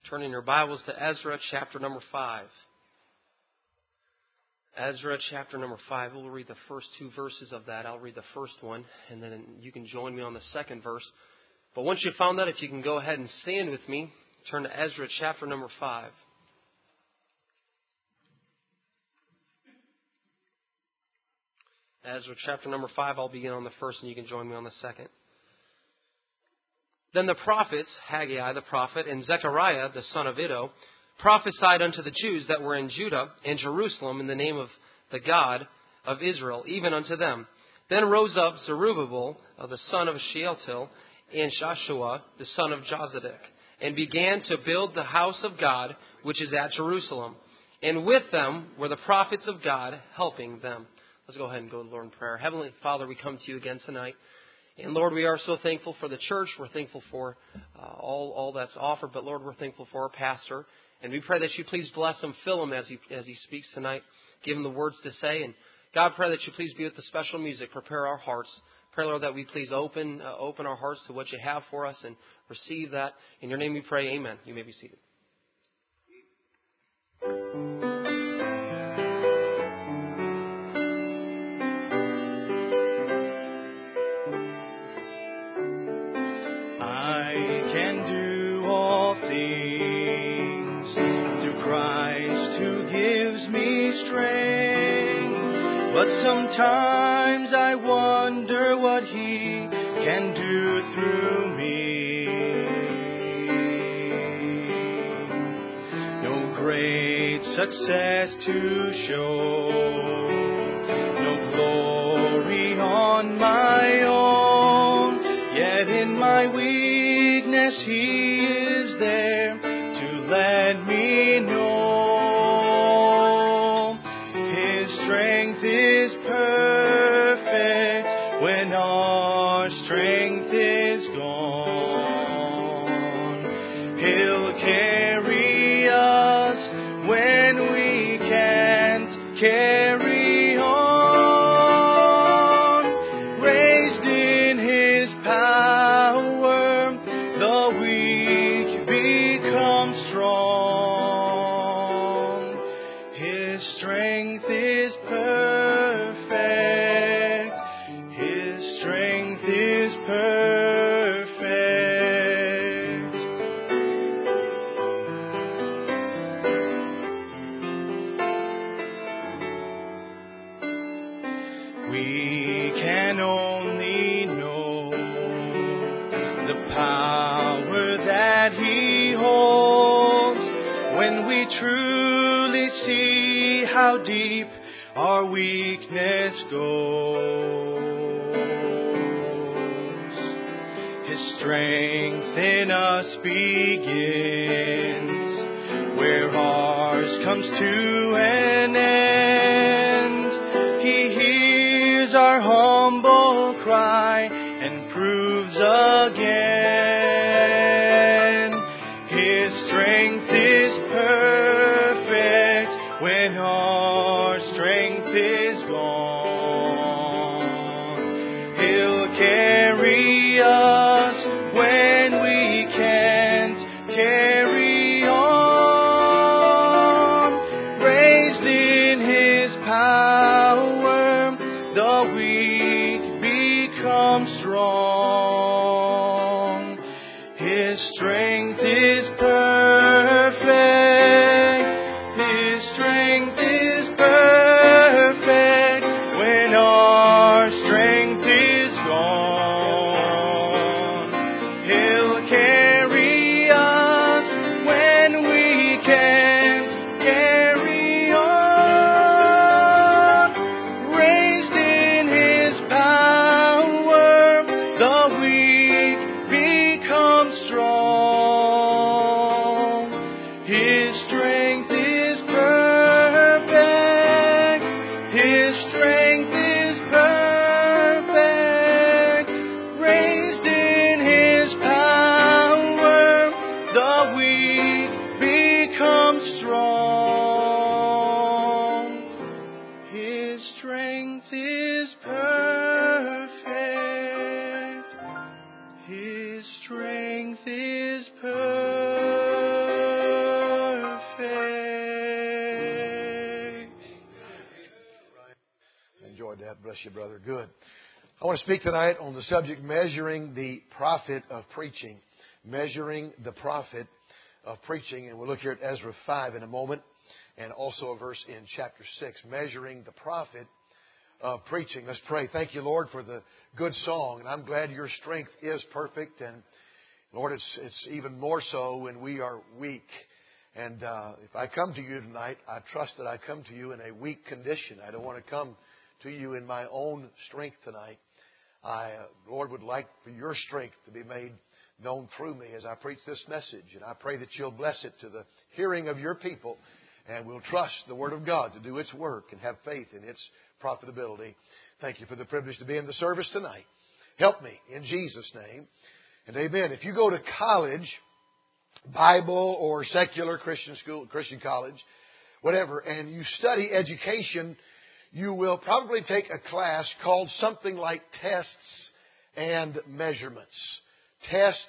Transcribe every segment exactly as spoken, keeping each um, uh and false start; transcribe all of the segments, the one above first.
Turning your Bibles to Ezra chapter number five. Ezra chapter number five. We'll read the first two verses of that. I'll read the first one, and then you can join me on the second verse. But once you've found that, if you can go ahead and stand with me, turn to Ezra chapter number five. Ezra chapter number five, I'll begin on the first, and you can join me on the second. Then the prophets, Haggai the prophet, and Zechariah the son of Iddo, prophesied unto the Jews that were in Judah and Jerusalem in the name of the God of Israel, even unto them. Then rose up Zerubbabel, the son of Shealtiel, and Joshua the son of Jozadak, and began to build the house of God, which is at Jerusalem. And with them were the prophets of God, helping them. Let's go ahead and go to the Lord in prayer. Heavenly Father, we come to you again tonight. And Lord, we are so thankful for the church. We're thankful for uh, all, all that's offered. But Lord, we're thankful for our pastor. And we pray that you please bless him, fill him as he, as he speaks tonight. Give him the words to say. And God, pray that you please be with the special music. Prepare our hearts. Pray, Lord, that we please open, uh, open our hearts to what you have for us and receive that. In your name we pray, amen. You may be seated. But sometimes I wonder what He can do through me. No great success to show, no glory on my own, yet in my weakness He is there to let me know. Strength is perfect when our strength is gone. He'll carry us when we can't carry on. Raised in His power, the weak become strong. His strength is perfect. His strength is perfect. We can only know the power that He holds when we truly see how deep our weakness goes. His strength in us begins where ours comes to an end. He hears our humble cry and proves again. His strength is perfect when our strength is gone. He'll carry us when we can't carry on. Raised in His power, the weak become strong. His strength is perfect. His strength is perfect when our strength is gone. He'll carry us when we can't carry on. Raised in His power, the weak become strong. His strength is perfect. His strength is perfect. Raised in His power, the weak become strong. His strength is perfect. His strength is perfect. bless you, brother. Good. I want to speak tonight on the subject, measuring the profit of preaching. Measuring the profit of preaching. And we'll look here at Ezra five in a moment. And also a verse in chapter six. Measuring the profit of preaching. Let's pray. Thank you, Lord, for the good song. And I'm glad your strength is perfect. And Lord, it's, it's even more so when we are weak. And uh, if I come to you tonight, I trust that I come to you in a weak condition. I don't want to come to you in my own strength tonight. I, uh, Lord, would like for your strength to be made known through me as I preach this message. And I pray that you'll bless it to the hearing of your people. And we'll trust the Word of God to do its work and have faith in its profitability. Thank you for the privilege to be in the service tonight. Help me in Jesus' name. And amen. If you go to college, Bible or secular Christian school, Christian college, whatever, and you study education, you will probably take a class called something like tests and measurements. Tests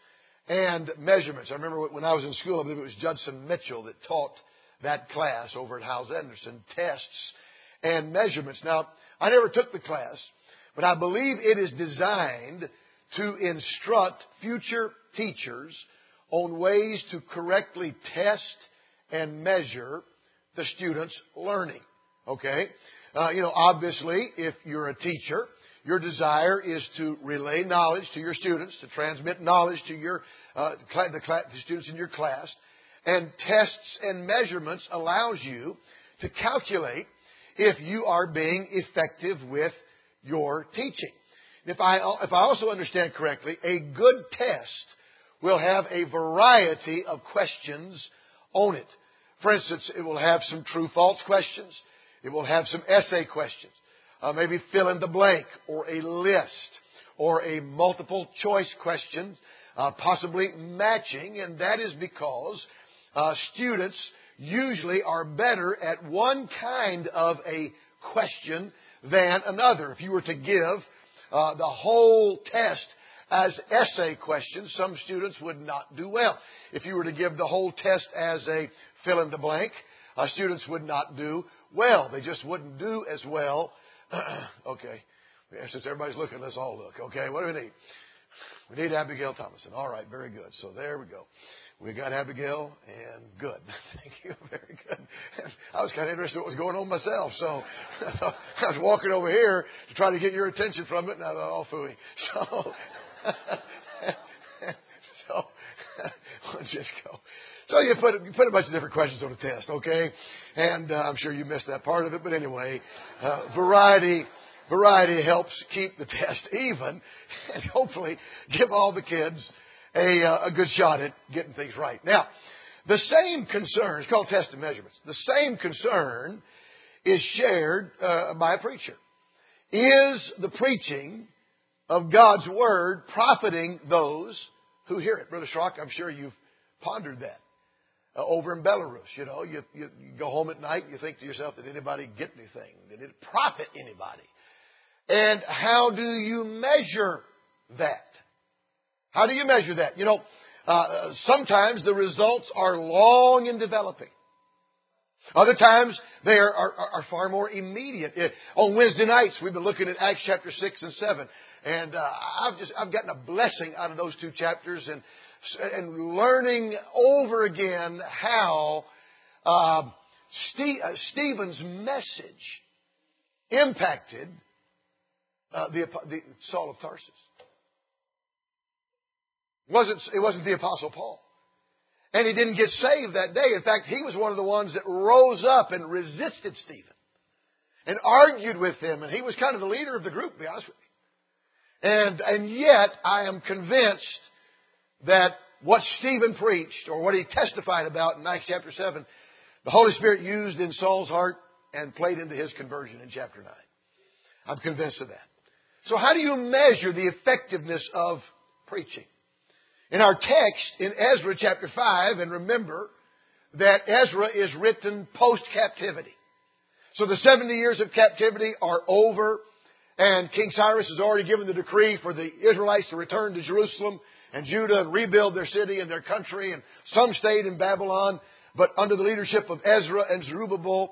and measurements. I remember when I was in school, I believe it was Judson Mitchell that taught that class over at Howes Anderson. Tests and measurements. Now, I never took the class, but I believe it is designed to instruct future teachers on ways to correctly test and measure the students' learning. Okay? Uh, you know, obviously, if you're a teacher, your desire is to relay knowledge to your students, to transmit knowledge to your uh, cl- the, cl- the students in your class. And tests and measurements allows you to calculate if you are being effective with your teaching. If I, if I also understand correctly, a good test will have a variety of questions on it. For instance, it will have some true-false questions. It will have some essay questions. Uh, maybe fill in the blank or a list or a multiple choice question, uh, possibly matching. And that is because uh, students usually are better at one kind of a question than another. If you were to give uh, the whole test as essay questions, some students would not do well. If you were to give the whole test as a fill in the blank, uh, students would not do well. They just wouldn't do as well. Okay. Since everybody's looking, let's all look. Okay. What do we need? We need Abigail Thomason. All right. Very good. So there we go. We got Abigail, and good. Thank you. Very good. I was kind of interested in what was going on myself, so I was walking over here to try to get your attention from it, and I thought, oh, phooey. So, so let's just go. So you put you put a bunch of different questions on the test, okay? And uh, I'm sure you missed that part of it, but anyway, uh, variety. Variety helps keep the test even, and hopefully give all the kids a, uh, a good shot at getting things right. Now, the same concern, it's called test and measurements. The same concern is shared uh, by a preacher. Is the preaching of God's Word profiting those who hear it? Brother Schrock, I'm sure you've pondered that. Uh, over in Belarus, you know, you, you, you go home at night and you think to yourself, did anybody get anything? Did it profit anybody? And how do you measure that? How do you measure that? You know, uh, sometimes the results are long in developing. Other times they are, are, are far more immediate. Uh, on Wednesday nights, we've been looking at Acts chapter six and seven. And uh, I've just I've gotten a blessing out of those two chapters and and learning over again how uh, Ste- uh, Stephen's message impacted uh, the, the Saul of Tarsus. It wasn't, it wasn't the Apostle Paul. And he didn't get saved that day. In fact, he was one of the ones that rose up and resisted Stephen and argued with him. And he was kind of the leader of the group, to be honest with you. And, and yet, I am convinced that what Stephen preached, or what he testified about in Acts chapter seven, the Holy Spirit used in Saul's heart and played into his conversion in chapter nine. I'm convinced of that. So how do you measure the effectiveness of preaching? In our text in Ezra chapter five, and remember that Ezra is written post-captivity. So the seventy years of captivity are over, and King Cyrus has already given the decree for the Israelites to return to Jerusalem and Judah and rebuild their city and their country, and some stayed in Babylon, but under the leadership of Ezra and Zerubbabel,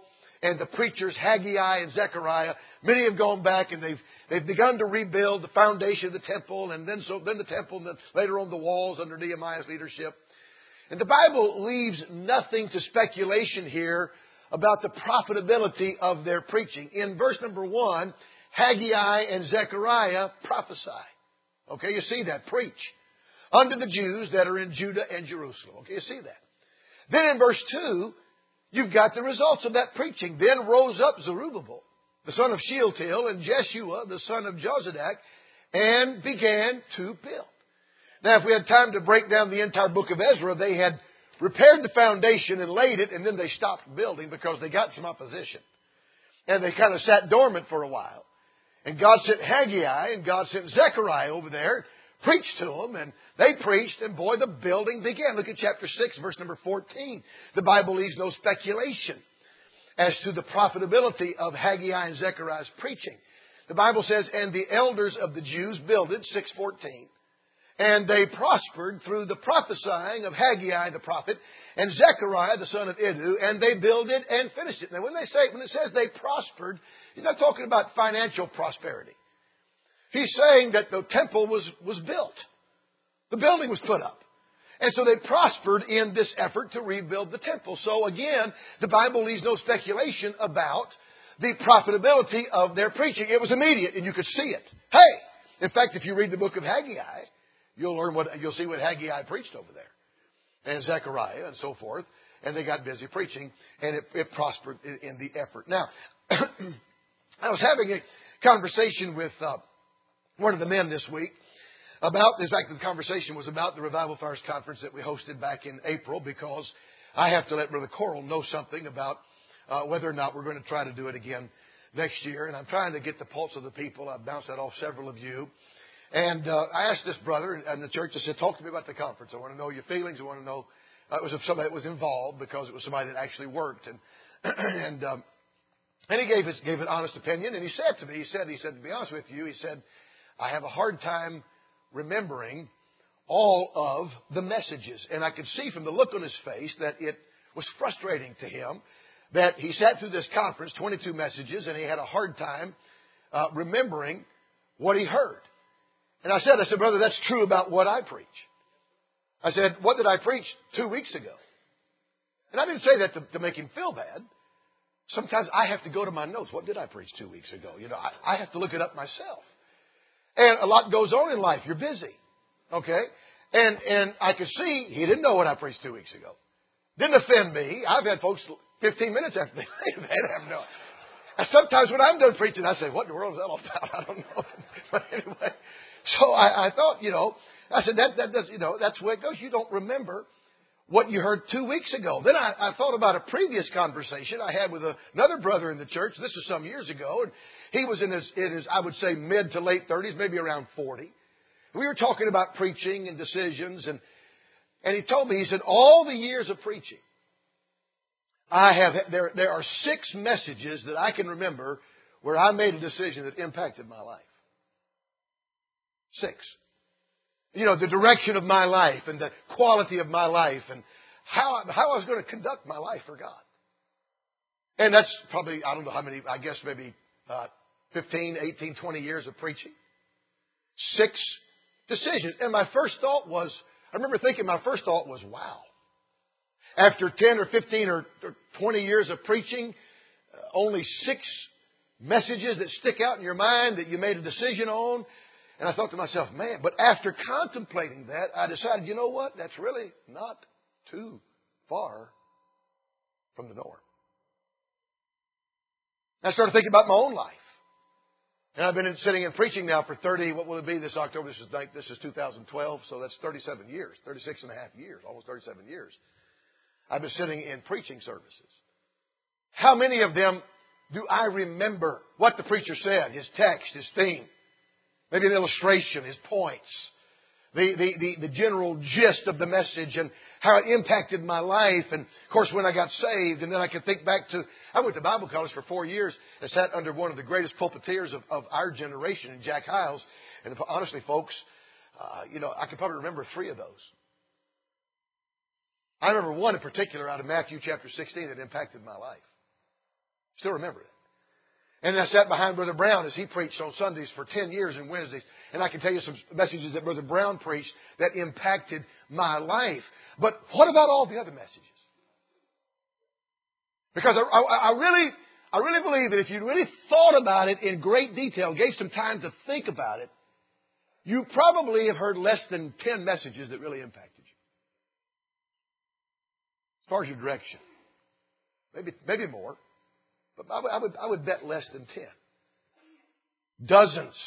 and the preachers, Haggai and Zechariah, many have gone back and they've, they've begun to rebuild the foundation of the temple, and then so, then the temple, and then later on the walls under Nehemiah's leadership. And the Bible leaves nothing to speculation here about the profitability of their preaching. In verse number one, Haggai and Zechariah prophesy. Okay, you see that. Preach unto the Jews that are in Judah and Jerusalem. Okay, you see that. Then in verse two, you've got the results of that preaching. Then rose up Zerubbabel, the son of Shealtiel, and Jeshua, the son of Jozadak, and began to build. Now, if we had time to break down the entire book of Ezra, they had repaired the foundation and laid it, and then they stopped building because they got some opposition. And they kind of sat dormant for a while. And God sent Haggai and God sent Zechariah over there, preached to them, and they preached, and boy, the building began. Look at chapter six, verse number fourteen. The Bible leaves no speculation as to the profitability of Haggai and Zechariah's preaching. The Bible says, and the elders of the Jews builded, six fourteen. And they prospered through the prophesying of Haggai the prophet and Zechariah the son of Iddu, and they builded and finished it. Now, when they say, when it says they prospered, he's not talking about financial prosperity. He's saying that the temple was, was built. The building was put up. And so they prospered in this effort to rebuild the temple. So again, the Bible leaves no speculation about the profitability of their preaching. It was immediate, and you could see it. Hey! In fact, if you read the book of Haggai, You'll learn what, you'll see what Haggai preached over there. And Zechariah and so forth. And they got busy preaching. And it, it prospered in, in the effort. Now, I was having a conversation with uh, one of the men this week about, in fact, the conversation was about the Revival Fires Conference that we hosted back in April, because I have to let Brother Coral know something about uh, whether or not we're going to try to do it again next year. And I'm trying to get the pulse of the people. I've bounced that off several of you. And uh, I asked this brother in the church, I said, talk to me about the conference. I want to know your feelings. I want to know, uh, it was somebody that was involved, because it was somebody that actually worked. And and um, and he gave his gave an honest opinion. And he said to me, he said, he said, to be honest with you, he said, I have a hard time remembering all of the messages. And I could see from the look on his face that it was frustrating to him that he sat through this conference, twenty-two messages, and he had a hard time uh, remembering what he heard. And I said, I said, brother, that's true about what I preach. I said, what did I preach two weeks ago? And I didn't say that to, to make him feel bad. Sometimes I have to go to my notes. What did I preach two weeks ago? You know, I, I have to look it up myself. And a lot goes on in life. You're busy. Okay? And and I could see he didn't know what I preached two weeks ago. Didn't offend me. I've had folks fifteen minutes after they they have no. And sometimes when I'm done preaching, I say, what in the world is that all about? I don't know. But anyway. So I, I thought, you know, I said, that, that does, you know, that's where it goes. You don't remember what you heard two weeks ago. Then I, I thought about a previous conversation I had with a, another brother in the church. This is some years ago. And he was in his, in his, I would say, mid to late thirties, maybe around forty. We were talking about preaching and decisions. And, and he told me, he said, all the years of preaching, I have, there, there are six messages that I can remember where I made a decision that impacted my life. Six. You know, the direction of my life and the quality of my life and how, how I was going to conduct my life for God. And that's probably, I don't know how many, I guess maybe uh, fifteen, eighteen, twenty years of preaching. Six decisions. And my first thought was, I remember thinking my first thought was, wow. After ten or fifteen or twenty years of preaching, uh, only six messages that stick out in your mind that you made a decision on. And I thought to myself, man, but after contemplating that, I decided, you know what? That's really not too far from the norm. I started thinking about my own life. And I've been sitting and preaching now for thirty, what will it be this October? This is, this is two thousand twelve, so that's thirty-seven years, thirty-six and a half years, almost thirty-seven years. I've been sitting in preaching services. How many of them do I remember what the preacher said, his text, his theme? Maybe an illustration, his points, the, the, the, the general gist of the message and how it impacted my life. And, of course, when I got saved, and then I can think back to, I went to Bible college for four years and sat under one of the greatest pulpiteers of, of our generation, in Jack Hiles. And honestly, folks, uh, you know, I can probably remember three of those. I remember one in particular out of Matthew chapter sixteen that impacted my life. Still remember it. And I sat behind Brother Brown as he preached on Sundays for ten years and Wednesdays. And I can tell you some messages that Brother Brown preached that impacted my life. But what about all the other messages? Because I, I, I really, I really believe that if you really thought about it in great detail, gave some time to think about it, you probably have heard less than ten messages that really impacted you. As far as your direction. Maybe, maybe more. But I would, I would, I would bet less than ten. Dozens.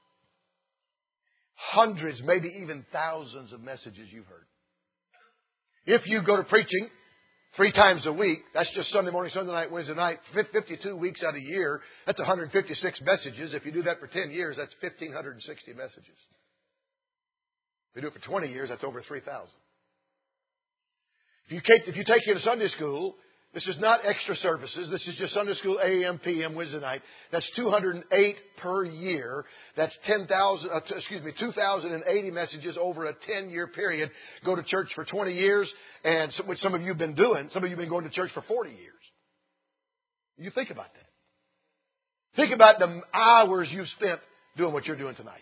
Hundreds, maybe even thousands of messages you've heard. If you go to preaching three times a week, that's just Sunday morning, Sunday night, Wednesday night, fifty-two weeks out of a year, that's one hundred fifty-six messages. If you do that for ten years, that's one thousand five hundred sixty messages. If you do it for twenty years, that's over three thousand. If you take, if you take you to Sunday school, this is not extra services. This is just Sunday school, A M, P M, Wednesday night. That's two hundred eight per year. That's ten thousand, uh, excuse me, two thousand eighty messages over a ten-year period. Go to church for twenty years, and some, which some of you have been doing. Some of you have been going to church for forty years. You think about that. Think about the hours you've spent doing what you're doing tonight.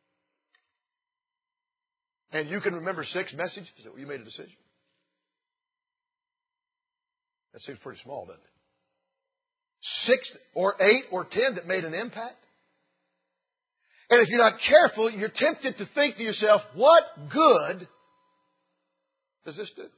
And you can remember six messages that you made a decision. That seems pretty small, doesn't it? Six or eight or ten that made an impact. And if you're not careful, you're tempted to think to yourself, what good does this do?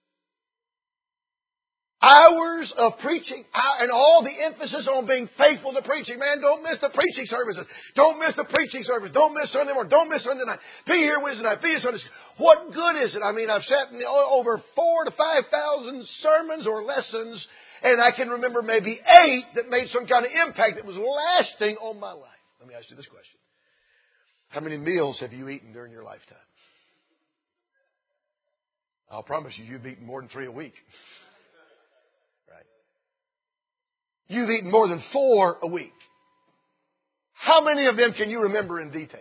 Hours of preaching and all the emphasis on being faithful to preaching. Man, don't miss the preaching services. Don't miss the preaching service. Don't miss Sunday morning. Don't miss Sunday night. Be here Wednesday night. Be here Sunday. What good is it? I mean, I've sat in over four to five thousand sermons or lessons, and I can remember maybe eight that made some kind of impact that was lasting on my life. Let me ask you this question. How many meals have you eaten during your lifetime? I'll promise you, you've eaten more than three a week. You've eaten more than four a week. How many of them can you remember in detail?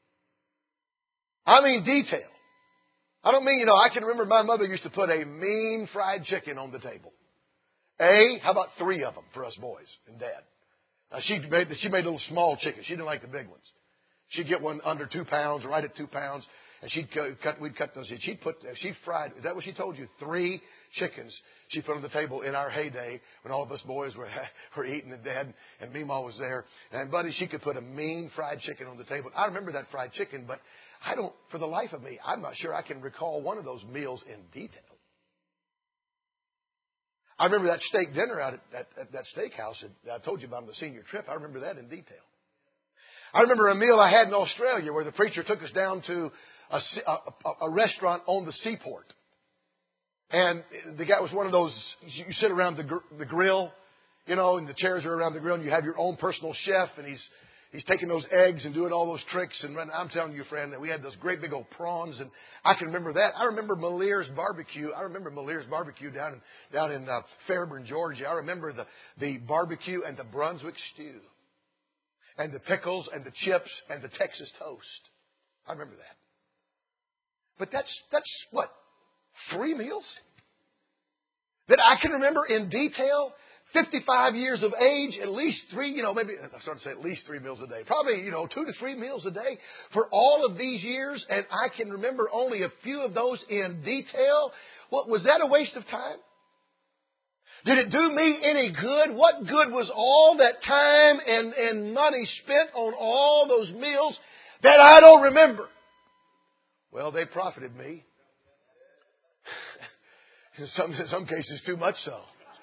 I mean detail. I don't mean, you know, I can remember my mother used to put a mean fried chicken on the table. A, how about three of them for us boys and Dad? Now, she made, she made little small chickens. She didn't like the big ones. She'd get one under two pounds, right at two pounds. And she'd cut, we'd cut those. She'd put, she fried, is that what she told you? Three chickens she put on the table in our heyday when all of us boys were, were eating and Dad and Meemaw was there. And buddy, she could put a mean fried chicken on the table. I remember that fried chicken, but I don't, for the life of me, I'm not sure I can recall one of those meals in detail. I remember that steak dinner out at, at, at that steakhouse that I told you about on the senior trip. I remember that in detail. I remember a meal I had in Australia where the preacher took us down to a, a, a restaurant on the seaport. And the guy was one of those, you sit around the, gr- the grill, you know, and the chairs are around the grill, and you have your own personal chef, and he's he's taking those eggs and doing all those tricks. And I'm telling you, friend, that we had those great big old prawns, and I can remember that. I remember Malier's barbecue. I remember Malier's barbecue down in, down in uh, Fairburn, Georgia. I remember the, the barbecue and the Brunswick stew, and the pickles and the chips and the Texas toast. I remember that. But that's, that's what, three meals? That I can remember in detail, fifty-five years of age, at least three, you know, maybe, I'm starting to say at least three meals a day. Probably, you know, two to three meals a day for all of these years. And I can remember only a few of those in detail. What, was that a waste of time? Did it do me any good? What good was all that time and, and money spent on all those meals that I don't remember? Well, they profited me. in, some, in some cases, too much so.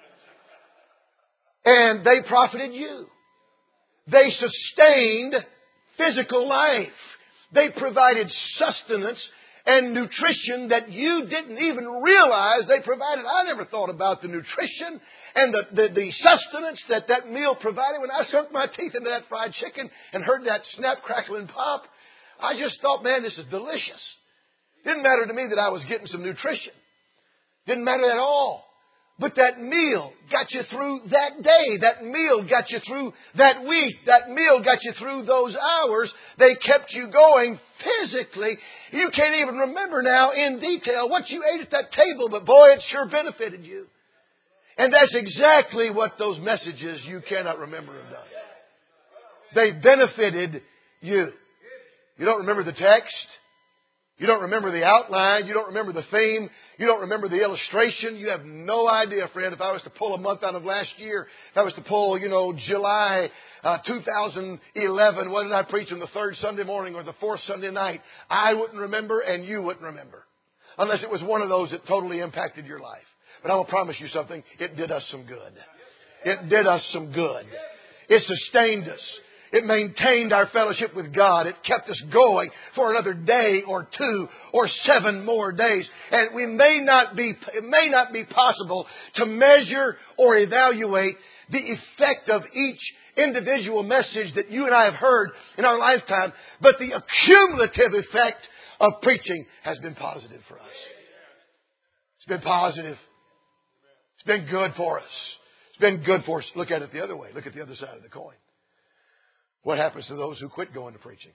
And they profited you. They sustained physical life. They provided sustenance and nutrition that you didn't even realize they provided. I never thought about the nutrition and the, the, the sustenance that that meal provided. When I sunk my teeth into that fried chicken and heard that snap, crackle, and pop, I just thought, man, this is delicious. Didn't matter to me that I was getting some nutrition. Didn't matter at all. But that meal got you through that day. That meal got you through that week. That meal got you through those hours. They kept you going physically. You can't even remember now in detail what you ate at that table, but boy, it sure benefited you. And that's exactly what those messages you cannot remember have done. They benefited you. You don't remember the text. You don't remember the outline. You don't remember the theme. You don't remember the illustration. You have no idea, friend, if I was to pull a month out of last year, if I was to pull, you know, July uh, two thousand eleven, what did I preach on the third Sunday morning or the fourth Sunday night? I wouldn't remember and you wouldn't remember. Unless it was one of those that totally impacted your life. But I will promise you something. It did us some good. It did us some good. It sustained us. It maintained our fellowship with God. It kept us going for another day or two or seven more days. And we may not be, it may not be possible to measure or evaluate the effect of each individual message that you and I have heard in our lifetime, but the accumulative effect of preaching has been positive for us. It's been positive. It's been good for us. It's been good for us. Look at it the other way. Look at the other side of the coin. What happens to those who quit going to preaching?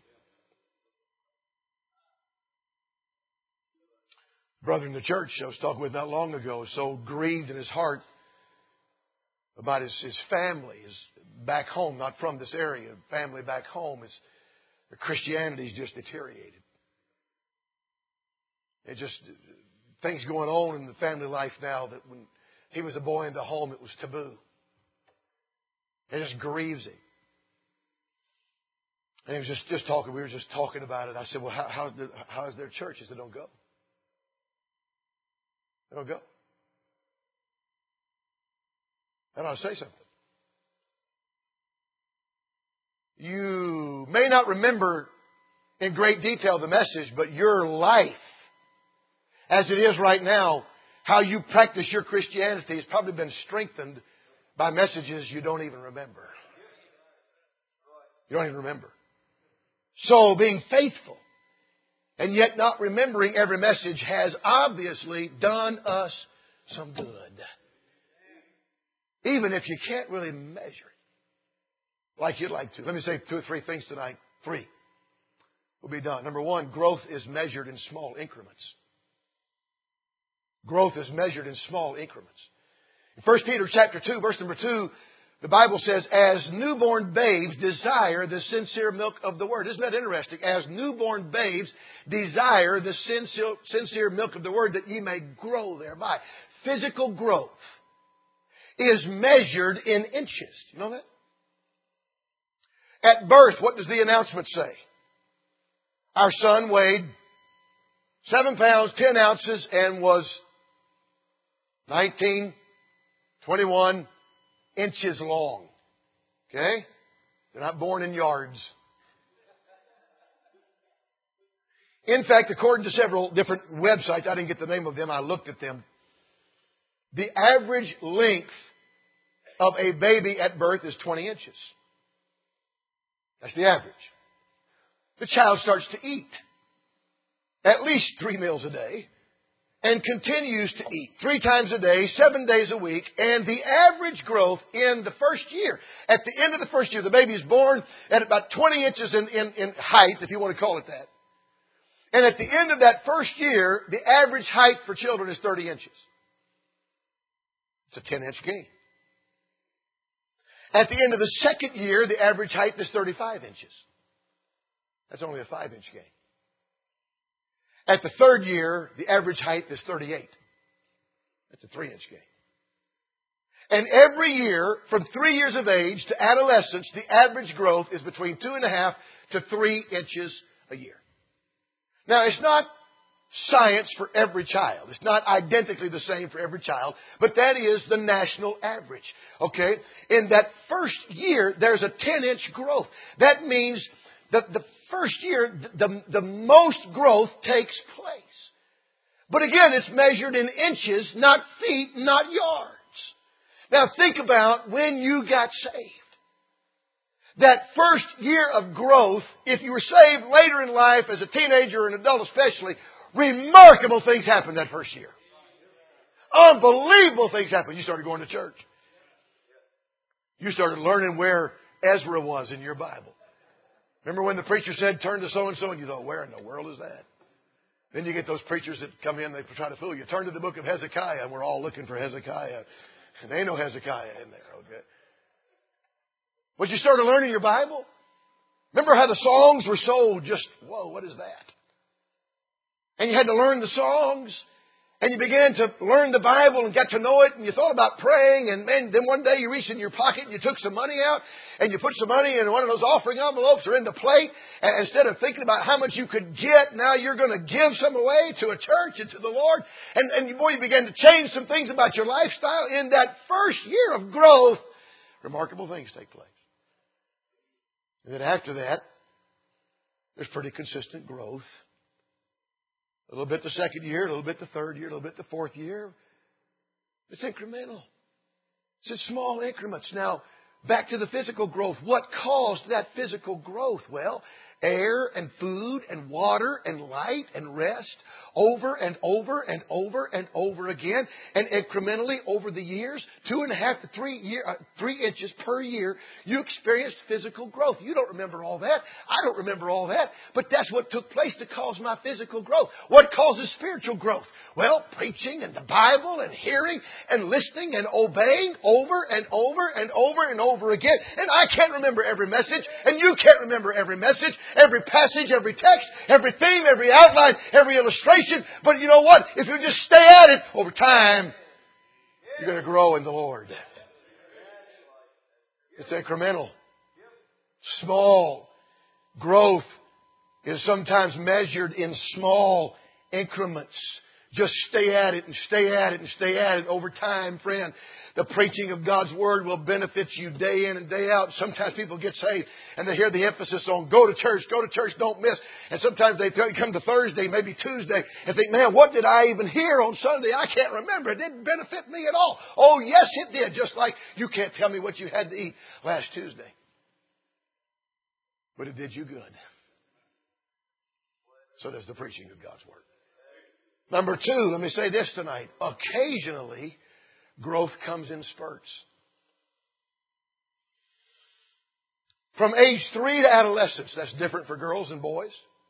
Brother in the church I was talking with not long ago is so grieved in his heart about his, his family, his back home, not from this area, family back home. His, the Christianity is just deteriorated. It just, things going on in the family life now that when he was a boy in the home, it was taboo. It just grieves him. And he was just, just talking, we were just talking about it. I said, well, how, how, how is their church? He said, don't go. They don't go. And I'll say something. You may not remember in great detail the message, but your life, as it is right now, how you practice your Christianity has probably been strengthened by messages you don't even remember. You don't even remember. So being faithful and yet not remembering every message has obviously done us some good. Even if you can't really measure it like you'd like to. Let me say two or three things tonight. Three. We'll be done. Number one, growth is measured in small increments. Growth is measured in small increments. In First Peter chapter two, verse number two, the Bible says, as newborn babes desire the sincere milk of the Word. Isn't that interesting? As newborn babes desire the sincere, sincere milk of the Word that ye may grow thereby. Physical growth is measured in inches. You know that? At birth, what does the announcement say? Our son weighed seven pounds, ten ounces, and was nineteen, twenty-one inches long. Okay? They're not born in yards. In fact, according to several different websites, I didn't get the name of them, I looked at them. The average length of a baby at birth is twenty inches. That's the average. The child starts to eat at least three meals a day and continues to eat three times a day, seven days a week. And the average growth in the first year, at the end of the first year, the baby is born at about twenty inches in, in, in height, if you want to call it that. And at the end of that first year, the average height for children is thirty inches. It's a ten inch gain. At the end of the second year, the average height is thirty-five inches. That's only a five inch gain. At the third year, the average height is thirty-eight. That's a three inch gain. And every year, from three years of age to adolescence, the average growth is between two and a half to three inches a year. Now, it's not science for every child. It's not identically the same for every child, but that is the national average. Okay? In that first year, there's a ten inch growth. That means that the first year, the, the most growth takes place. But again, it's measured in inches, not feet, not yards. Now think about when you got saved. That first year of growth, if you were saved later in life as a teenager or an adult especially, remarkable things happened that first year. Unbelievable things happened. You started going to church. You started learning where Ezra was in your Bible. Remember when the preacher said, turn to so-and-so, and you thought, where in the world is that? Then you get those preachers that come in, they try to fool you. Turn to the book of Hezekiah, and we're all looking for Hezekiah. And there ain't no Hezekiah in there, okay? But you started learning your Bible. Remember how the songs were so just, whoa, what is that? And you had to learn the songs. And you began to learn the Bible and got to know it, and you thought about praying, and then, then one day you reached in your pocket and you took some money out, and you put some money in one of those offering envelopes or in the plate, and instead of thinking about how much you could get, now you're going to give some away to a church and to the Lord. And, and boy, you began to change some things about your lifestyle. In that first year of growth, remarkable things take place. And then after that, there's pretty consistent growth. A little bit the second year, a little bit the third year, a little bit the fourth year. It's incremental. It's in small increments. Now, back to the physical growth. What caused that physical growth? Well, air and food and water and light and rest over and over and over and over again. And incrementally over the years, two and a half to three, year, uh, three inches per year, you experienced physical growth. You don't remember all that. I don't remember all that. But that's what took place to cause my physical growth. What causes spiritual growth? Well, preaching and the Bible and hearing and listening and obeying over and over and over and over again. And I can't remember every message, and you can't remember every message, every passage, every text, every theme, every outline, every illustration. But you know what? If you just stay at it over time, you're going to grow in the Lord. It's incremental. Small growth is sometimes measured in small increments. Just stay at it and stay at it and stay at it over time, friend. The preaching of God's Word will benefit you day in and day out. Sometimes people get saved and they hear the emphasis on go to church, go to church, don't miss. And sometimes they come to Thursday, maybe Tuesday, and think, man, what did I even hear on Sunday? I can't remember. It didn't benefit me at all. Oh, yes, it did. Just like you can't tell me what you had to eat last Tuesday. But it did you good. So does the preaching of God's Word. Number two, let me say this tonight. Occasionally, growth comes in spurts. From age three to adolescence, that's different for girls and boys.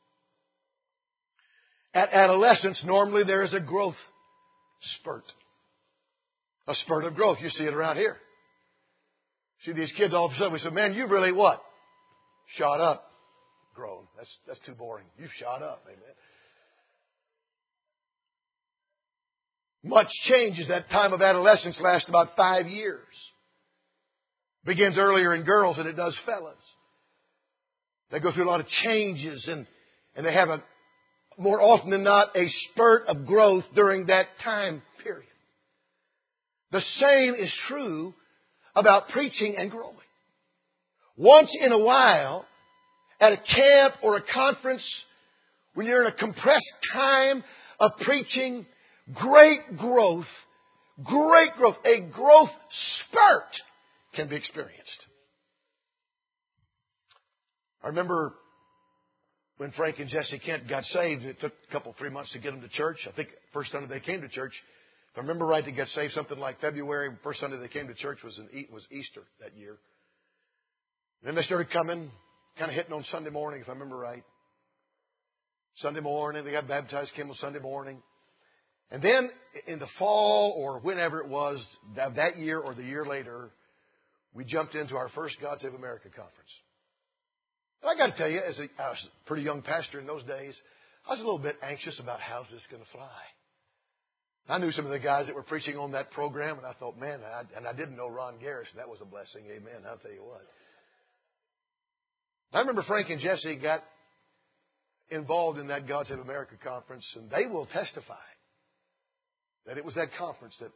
At adolescence, normally there is a growth spurt. A spurt of growth. You see it around here. See these kids all of a sudden, we say, man, you've really what? Shot up. Grown. That's, that's too boring. You've shot up. Amen. Much changes. That time of adolescence lasts about five years. Begins earlier in girls than it does fellas. They go through a lot of changes and, and they have a, more often than not, a spurt of growth during that time period. The same is true about preaching and growing. Once in a while, at a camp or a conference, when you're in a compressed time of preaching, great growth, great growth, a growth spurt can be experienced. I remember when Frank and Jesse Kent got saved, it took a couple, three months to get them to church. I think first Sunday they came to church, if I remember right, they got saved something like February. First Sunday they came to church was, in, was Easter that year. And then they started coming, kind of hitting on Sunday morning, if I remember right. Sunday morning, they got baptized, came on Sunday morning. And then in the fall or whenever it was, that, that year or the year later, we jumped into our first God Save America conference. And I got to tell you, as a, I was a pretty young pastor in those days, I was a little bit anxious about how's this going to fly. I knew some of the guys that were preaching on that program, and I thought, man, I, and I didn't know Ron Garrison. That was a blessing. Amen. I'll tell you what. I remember Frank and Jesse got involved in that God Save America conference, and they will testify that it was that conference that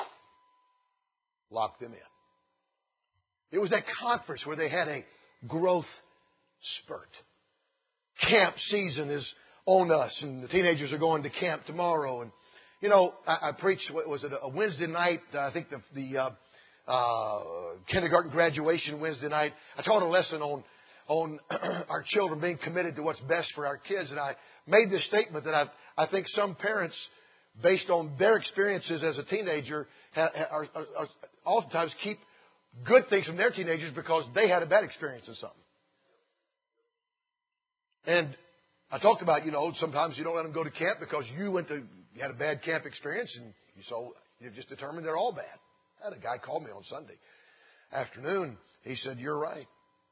locked them in. It was that conference where they had a growth spurt. Camp season is on us, and the teenagers are going to camp tomorrow. And you know, I, I preached. What was it? A Wednesday night. Uh, I think the the uh, uh, kindergarten graduation Wednesday night. I taught a lesson on on our children being committed to what's best for our kids, and I made this statement that I I think some parents, based on their experiences as a teenager, are, are, are oftentimes keep good things from their teenagers because they had a bad experience in something. And I talked about, you know, sometimes you don't let them go to camp because you went to, you had a bad camp experience and you so you've just determined they're all bad. I had a guy call me on Sunday afternoon. He said, "You're right."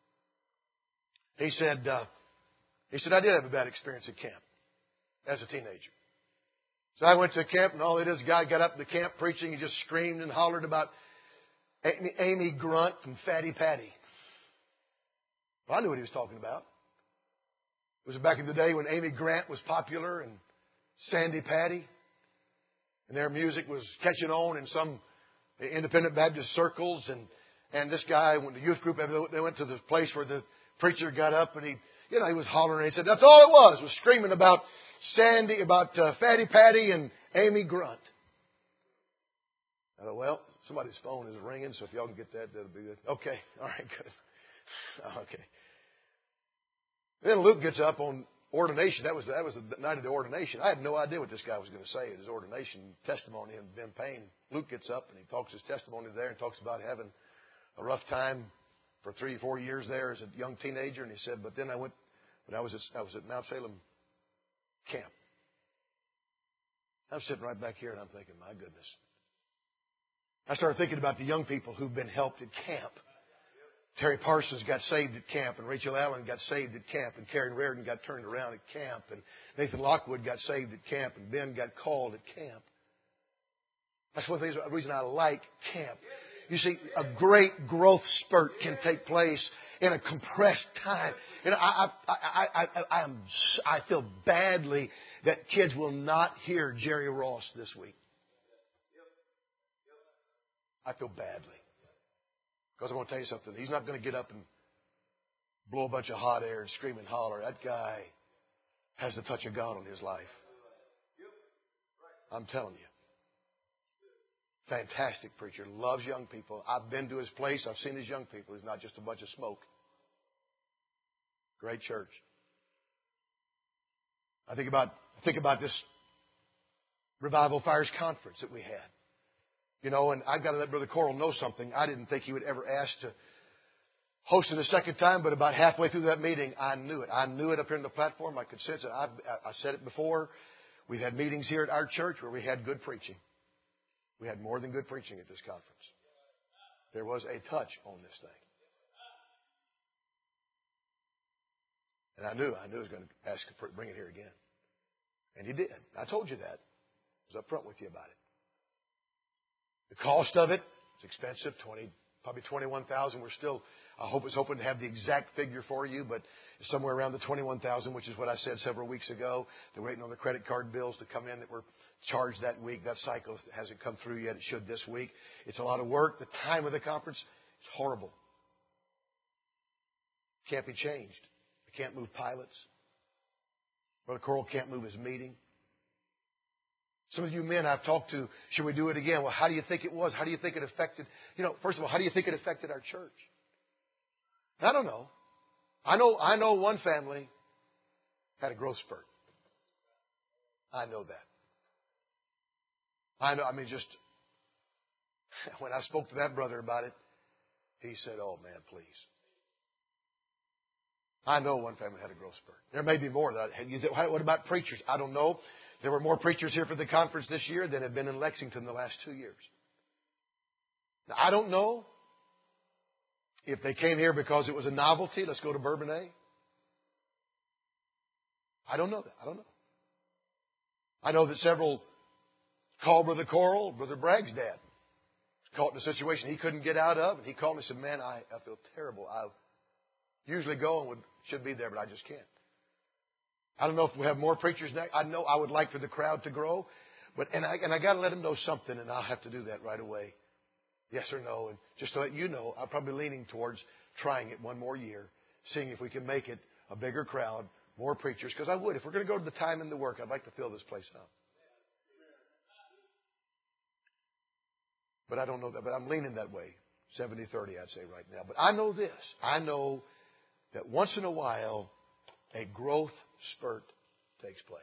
He said, uh, he said, "I did have a bad experience at camp as a teenager." So I went to camp, and all it is, a guy got up in the camp preaching. He just screamed and hollered about Amy, Amy Grunt from Fatty Patty. Well, I knew what he was talking about. It was back in the day when Amy Grant was popular and Sandy Patty, and their music was catching on in some independent Baptist circles. And, and this guy, when the youth group, they went to the place where the preacher got up, and he, you know, he was hollering. And he said, "That's all it was, was screaming about Sandy, about uh, Fatty Patty and Amy Grunt." I thought, well, somebody's phone is ringing, so if y'all can get that, that'll be good. Okay, all right, good. Okay. Then Luke gets up on ordination. That was that was the night of the ordination. I had no idea what this guy was going to say at his ordination testimony and Ben Payne. Luke gets up and he talks his testimony there and talks about having a rough time for three or four years there as a young teenager. And he said, but then I went, when I was at, I was at Mount Salem camp. I'm sitting right back here and I'm thinking, my goodness. I started thinking about the young people who've been helped at camp. Terry Parsons got saved at camp, and Rachel Allen got saved at camp, and Karen Reardon got turned around at camp, and Nathan Lockwood got saved at camp, and Ben got called at camp. That's one of the reason I like camp. You see, a great growth spurt can take place in a compressed time. And I, I, I, I, I, am, I feel badly that kids will not hear Jerry Ross this week. I feel badly. Because I'm going to tell you something. He's not going to get up and blow a bunch of hot air and scream and holler. That guy has the touch of God on his life. I'm telling you. Fantastic preacher. Loves young people. I've been to his place. I've seen his young people. He's not just a bunch of smoke. Great church. I think about, I think about this Revival Fires conference that we had. You know, and I've got to let Brother Coral know something. I didn't think he would ever ask to host it a second time, but about halfway through that meeting, I knew it. I knew it up here on the platform. I could sense it. I, I said it before. We've had meetings here at our church where we had good preaching. We had more than good preaching at this conference. There was a touch on this thing. And I knew, I knew he was going to ask to bring it here again. And he did. I told you that. I was up front with you about it. The cost of it is expensive, twenty, probably twenty-one thousand. We're still, I hope, was hoping to have the exact figure for you, but it's somewhere around the twenty-one thousand, which is what I said several weeks ago. They're waiting on the credit card bills to come in that were charged that week. That cycle hasn't come through yet. It should this week. It's a lot of work. The time of the conference is horrible. Can't be changed. I can't move pilots. Brother Coral can't move his meeting. Some of you men I've talked to, should we do it again? Well, how do you think it was? How do you think it affected? You know, first of all, how do you think it affected our church? I don't know. I know, I know one family had a growth spurt. I know that. I know, I mean, just, when I spoke to that brother about it, he said, oh man, please. I know one family had a growth spurt. There may be more. What about preachers? I don't know. There were more preachers here for the conference this year than have been in Lexington the last two years. Now, I don't know if they came here because it was a novelty. Let's go to Bourbonnais. I don't know that. I don't know. I know that several called Brother Coral, Brother Bragg's dad, caught in a situation he couldn't get out of. And he called me and said, man, I, I feel terrible. I usually go and would, should be there, but I just can't. I don't know if we have more preachers next. I know I would like for the crowd to grow, but and I and I got to let them know something, and I'll have to do that right away, yes or no. And just to let you know, I'm probably leaning towards trying it one more year, seeing if we can make it a bigger crowd, more preachers. Because I would, if we're going to go to the time and the work, I'd like to fill this place up. But I don't know that. But I'm leaning that way, seventy thirty, I'd say right now. But I know this. I know that once in a while, a growth spurt takes place.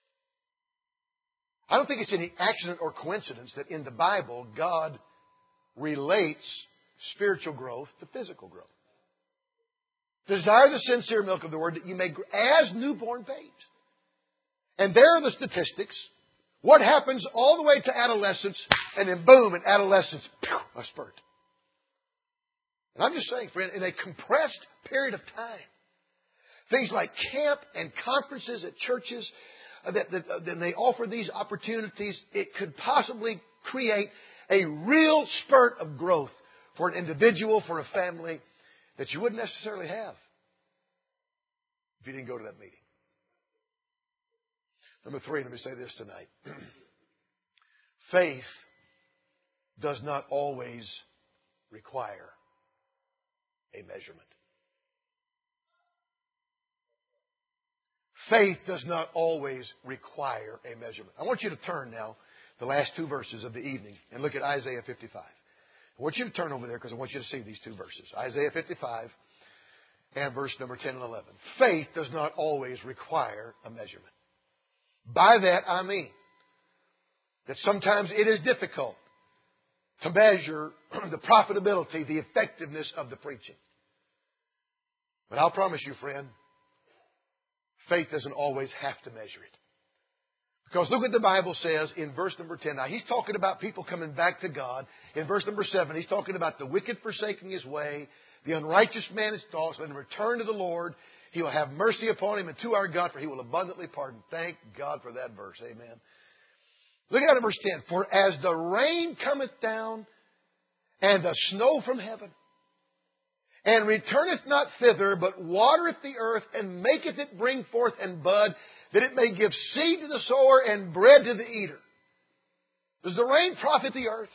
I don't think it's any accident or coincidence that in the Bible, God relates spiritual growth to physical growth. Desire the sincere milk of the Word that you may grow as newborn babes. And there are the statistics. What happens all the way to adolescence, and then boom, in adolescence, a spurt. And I'm just saying, friend, in a compressed period of time, things like camp and conferences at churches, uh, that, that, uh, that they offer these opportunities, it could possibly create a real spurt of growth for an individual, for a family, that you wouldn't necessarily have if you didn't go to that meeting. Number three, let me say this tonight. Faith does not always require a measurement. Faith does not always require a measurement. I want you to turn now the last two verses of the evening and look at Isaiah fifty-five. I want you to turn over there because I want you to see these two verses. Isaiah fifty-five and verse number ten and eleven. Faith does not always require a measurement. By that I mean that sometimes it is difficult to measure the profitability, the effectiveness of the preaching. But I'll promise you, friend, faith doesn't always have to measure it. Because look what the Bible says in verse number ten. Now, he's talking about people coming back to God. In verse number seven, he's talking about the wicked forsaking his way, the unrighteous man his thoughts, let him return to the Lord. He will have mercy upon him and to our God, for he will abundantly pardon. Thank God for that verse. Amen. Look at it, verse ten. For as the rain cometh down and the snow from heaven, and returneth not thither, but watereth the earth, and maketh it bring forth and bud, that it may give seed to the sower and bread to the eater. Does the rain profit the earth?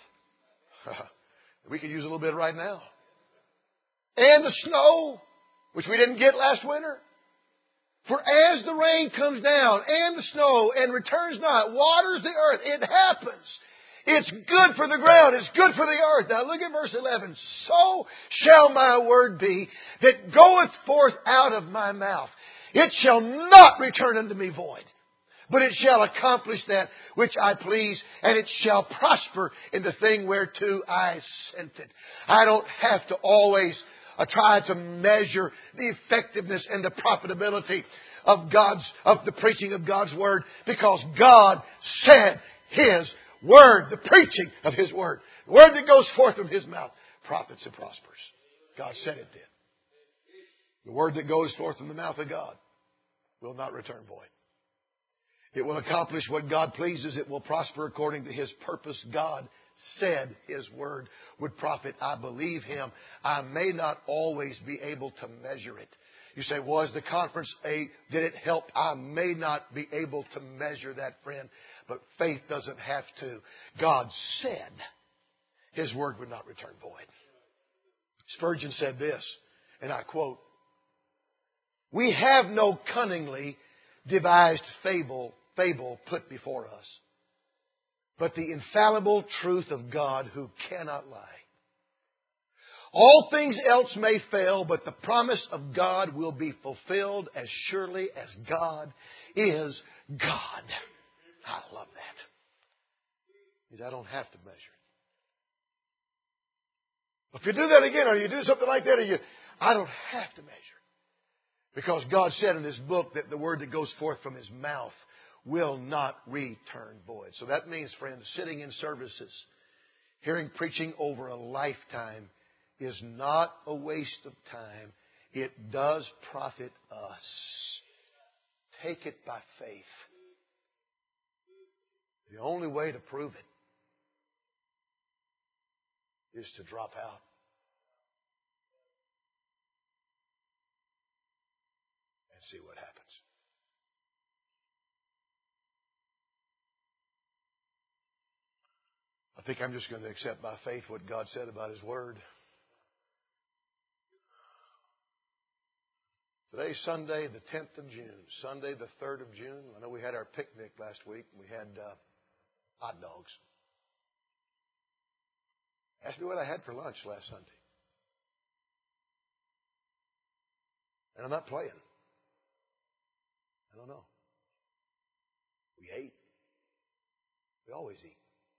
We could use a little bit right now. And the snow, which we didn't get last winter. For as the rain comes down and the snow and returns not, waters the earth, it happens. It's good for the ground. It's good for the earth. Now look at verse eleven. So shall my word be that goeth forth out of my mouth. It shall not return unto me void, but it shall accomplish that which I please, and it shall prosper in the thing whereto I sent it. I don't have to always uh, try to measure the effectiveness and the profitability of God's, of the preaching of God's Word, because God said His Word, the preaching of His Word, the Word that goes forth from His mouth, profits and prospers. God said it did. The Word that goes forth from the mouth of God will not return void. It will accomplish what God pleases. It will prosper according to His purpose. God said His Word would profit. I believe Him. I may not always be able to measure it. You say, was the conference a, did it help? I may not be able to measure that, friend, but faith doesn't have to. God said His Word would not return void. Spurgeon said this, and I quote, "We have no cunningly devised fable, fable put before us, but the infallible truth of God who cannot lie. All things else may fail, but the promise of God will be fulfilled as surely as God is God." I love that. Because I don't have to measure it. If you do that again, or you do something like that, or you, I don't have to measure. Because God said in His book that the word that goes forth from His mouth will not return void. So that means, friends, sitting in services, hearing preaching over a lifetime is not a waste of time. It does profit us. Take it by faith. The only way to prove it is to drop out. And see what happens. I think I'm just going to accept by faith what God said about His Word. Today's Sunday, the tenth of June. Sunday, the third of June. I know we had our picnic last week. We had uh, hot dogs. Ask me what I had for lunch last Sunday. And I'm not playing. I don't know. We ate. We always eat.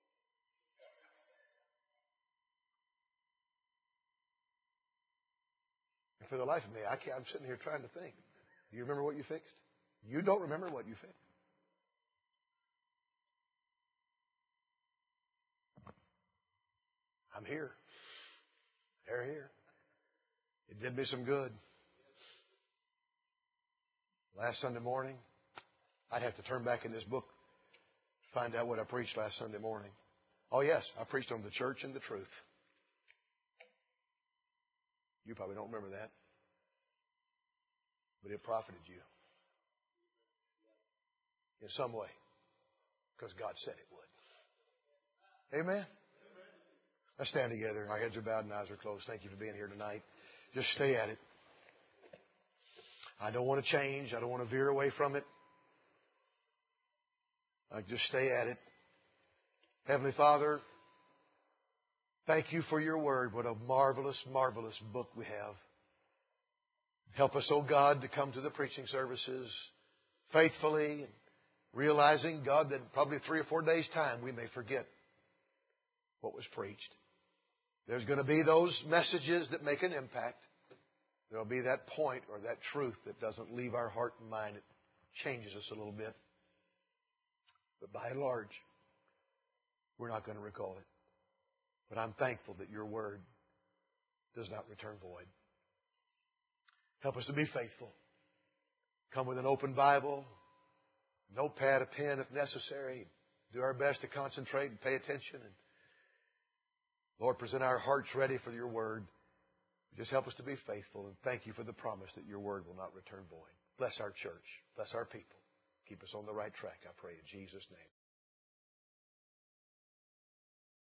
And for the life of me, I can't, I'm sitting here trying to think. Do you remember what you fixed? You don't remember what you fixed. I'm here. They're here. It did me some good. Last Sunday morning, I'd have to turn back in this book to find out what I preached last Sunday morning. Oh, yes, I preached on the church and the truth. You probably don't remember that. But it profited you in some way because God said it would. Amen? Let's stand together. Our heads are bowed and eyes are closed. Thank you for being here tonight. Just stay at it. I don't want to change. I don't want to veer away from it. I just stay at it. Heavenly Father, thank you for your word. What a marvelous, marvelous book we have. Help us, oh God, to come to the preaching services faithfully, realizing, God, that probably three or four days' time we may forget what was preached. There's going to be those messages that make an impact. There'll be that point or that truth that doesn't leave our heart and mind. It changes us a little bit. But by and large, we're not going to recall it. But I'm thankful that your word does not return void. Help us to be faithful. Come with an open Bible, notepad, a pen if necessary. Do our best to concentrate and pay attention. And Lord, present our hearts ready for your word. Just help us to be faithful, and thank you for the promise that your word will not return void. Bless our church. Bless our people. Keep us on the right track, I pray in Jesus' name.